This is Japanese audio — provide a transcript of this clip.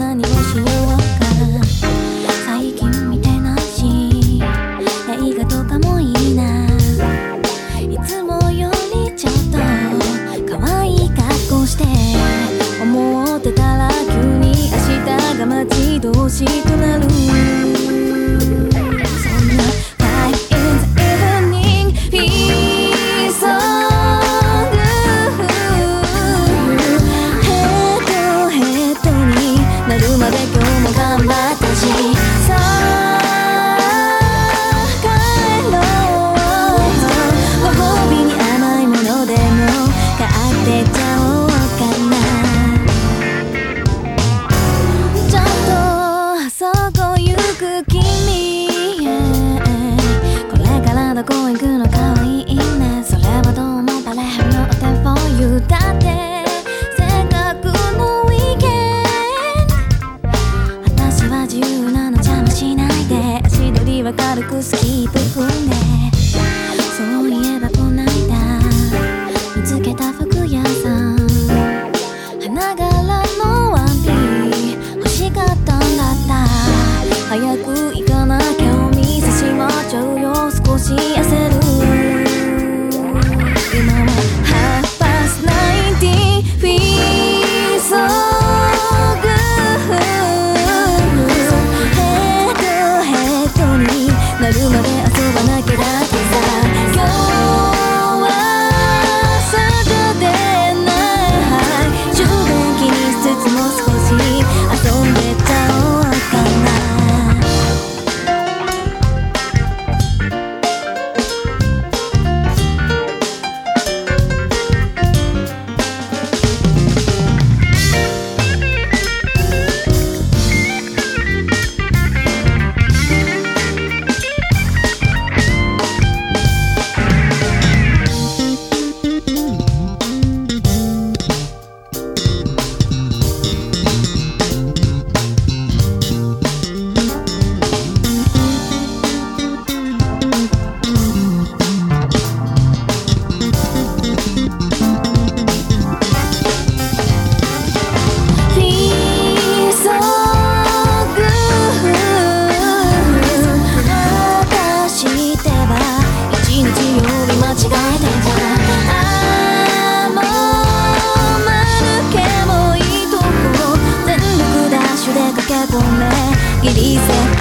何をしようかな。最近見てないし映画とかもいいな。いつもよりちょっと可愛い格好して思ってたら急に明日が待ち遠しくなる。どこ行くのかわいいね。それはどうもバレるのお手フォーユーだって。せっかくのウィーケンド私は自由なの邪魔しないで。足取りは軽くスキープ踏んで。そういえばこないだ見つけた服屋さん花柄のワンピー欲しかったんだった。早く行かなきゃお店閉まっちゃうよ。少し焦る。今はハーパス90 Feel so good。 ヘッドになるまで遊ばなきゃだってさ。今日はサタデーナイト。充電気にしつつも少し遊んでちゃおうかな。ギリセット